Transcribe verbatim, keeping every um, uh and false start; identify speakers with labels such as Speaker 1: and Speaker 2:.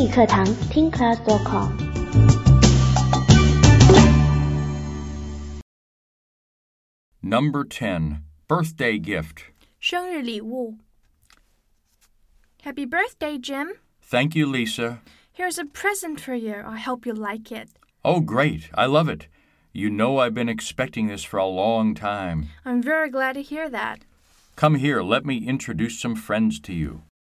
Speaker 1: 语课堂 听 class dot com。
Speaker 2: Number ten. Birthday gift.
Speaker 3: 生日礼物 Happy birthday, Jim.
Speaker 2: Thank you, Lisa.
Speaker 3: Here's a present for you. I hope you like it.
Speaker 2: Oh, great. I love it. You know I've been expecting this for a long time.
Speaker 3: I'm very glad to hear that.
Speaker 2: Come here. Let me introduce some friends to you.